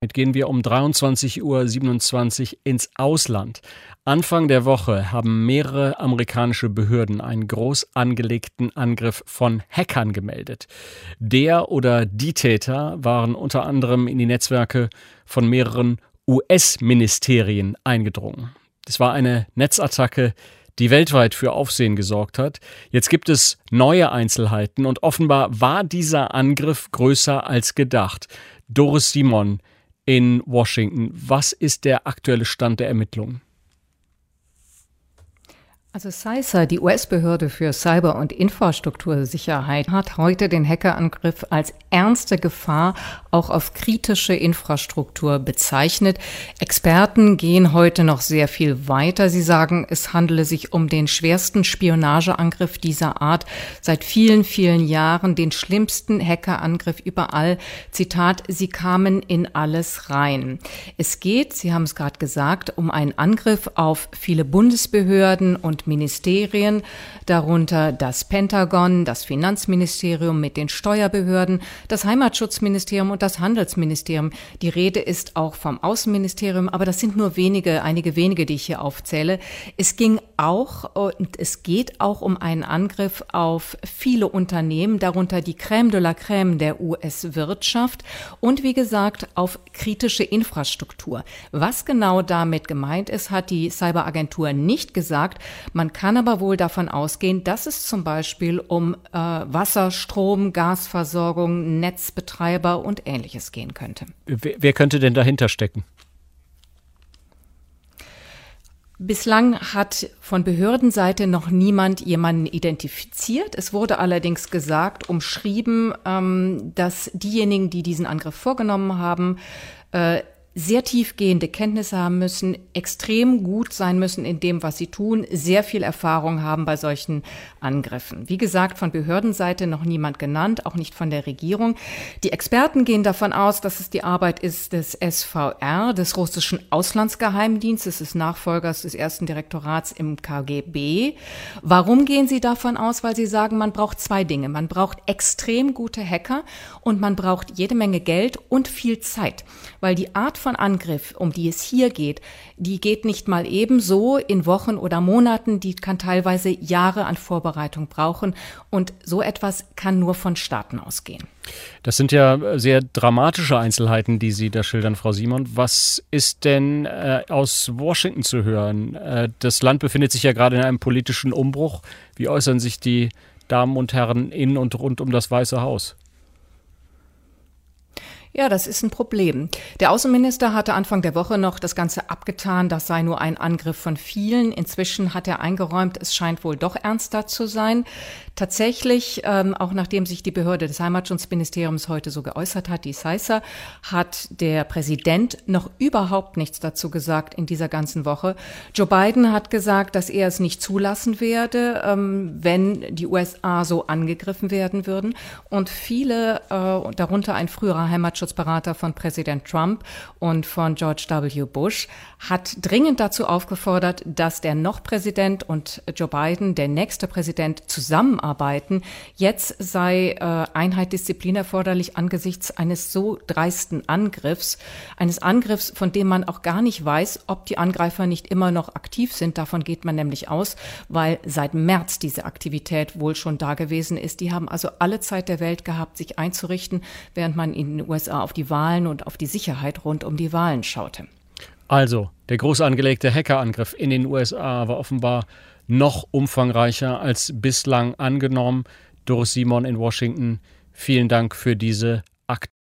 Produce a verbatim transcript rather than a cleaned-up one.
Damit gehen wir um dreiundzwanzig Uhr siebenundzwanzig ins Ausland. Anfang der Woche haben mehrere amerikanische Behörden einen groß angelegten Angriff von Hackern gemeldet. Der oder die Täter waren unter anderem in die Netzwerke von mehreren U S-Ministerien eingedrungen. Es war eine Netzattacke, die weltweit für Aufsehen gesorgt hat. Jetzt gibt es neue Einzelheiten und offenbar war dieser Angriff größer als gedacht. Doris Simon in Washington. Was ist der aktuelle Stand der Ermittlungen? Also CISA, die U S-Behörde für Cyber- und Infrastruktursicherheit, hat heute den Hackerangriff als ernste Gefahr auch auf kritische Infrastruktur bezeichnet. Experten gehen heute noch sehr viel weiter. Sie sagen, es handele sich um den schwersten Spionageangriff dieser Art seit vielen, vielen Jahren, den schlimmsten Hackerangriff überall. Zitat, sie kamen in alles rein. Es geht, Sie haben es gerade gesagt, um einen Angriff auf viele Bundesbehörden und Ministerien, darunter das Pentagon, das Finanzministerium mit den Steuerbehörden, das Heimatschutzministerium und das Handelsministerium. Die Rede ist auch vom Außenministerium, aber das sind nur wenige, einige wenige, die ich hier aufzähle. Es ging auch und es geht auch um einen Angriff auf viele Unternehmen, darunter die Crème de la Crème der U S-Wirtschaft und wie gesagt auf kritische Infrastruktur. Was genau damit gemeint ist, hat die Cyberagentur nicht gesagt. Man kann aber wohl davon ausgehen, dass es zum Beispiel um äh, Wasser, Strom, Gasversorgung, Netzbetreiber und Ähnliches gehen könnte. Wer, wer könnte denn dahinter stecken? Bislang hat von Behördenseite noch niemand jemanden identifiziert. Es wurde allerdings gesagt, umschrieben, ähm, dass diejenigen, die diesen Angriff vorgenommen haben, äh, sehr tiefgehende Kenntnisse haben müssen, extrem gut sein müssen in dem, was sie tun, sehr viel Erfahrung haben bei solchen Angriffen. Wie gesagt, von Behördenseite noch niemand genannt, auch nicht von der Regierung. Die Experten gehen davon aus, dass es die Arbeit ist des S V R, des russischen Auslandsgeheimdienstes, des Nachfolgers des ersten Direktorats im K G B. Warum gehen sie davon aus? Weil sie sagen, man braucht zwei Dinge. Man braucht extrem gute Hacker und man braucht jede Menge Geld und viel Zeit, weil die Art von Angriff, um die es hier geht, die geht nicht mal ebenso in Wochen oder Monaten, die kann teilweise Jahre an Vorbereitung brauchen und so etwas kann nur von Staaten ausgehen. Das sind ja sehr dramatische Einzelheiten, die Sie da schildern, Frau Simon. Was ist denn äh, aus Washington zu hören? Äh, das Land befindet sich ja gerade in einem politischen Umbruch. Wie äußern sich die Damen und Herren in und rund um das Weiße Haus? Ja, das ist ein Problem. Der Außenminister hatte Anfang der Woche noch das Ganze abgetan, das sei nur ein Angriff von vielen. Inzwischen hat er eingeräumt, es scheint wohl doch ernster zu sein. Tatsächlich, ähm, auch nachdem sich die Behörde des Heimatschutzministeriums heute so geäußert hat, die CISA, hat der Präsident noch überhaupt nichts dazu gesagt in dieser ganzen Woche. Joe Biden hat gesagt, dass er es nicht zulassen werde, ähm, wenn die U S A so angegriffen werden würden. Und viele, äh, darunter ein früherer Heimatschutzberater von Präsident Trump und von George W. Bush, hat dringend dazu aufgefordert, dass der noch Präsident und Joe Biden, der nächste Präsident, zusammenarbeiten. Jetzt sei äh, Einheit, Disziplin erforderlich angesichts eines so dreisten Angriffs, eines Angriffs, von dem man auch gar nicht weiß, ob die Angreifer nicht immer noch aktiv sind. Davon geht man nämlich aus, weil seit März diese Aktivität wohl schon da gewesen ist. Die haben also alle Zeit der Welt gehabt, sich einzurichten, während man in den U S A auf die Wahlen und auf die Sicherheit rund um die Wahlen schaute. Also, der groß angelegte Hackerangriff in den U S A war offenbar noch umfangreicher als bislang angenommen. Doris Simon in Washington, vielen Dank für diese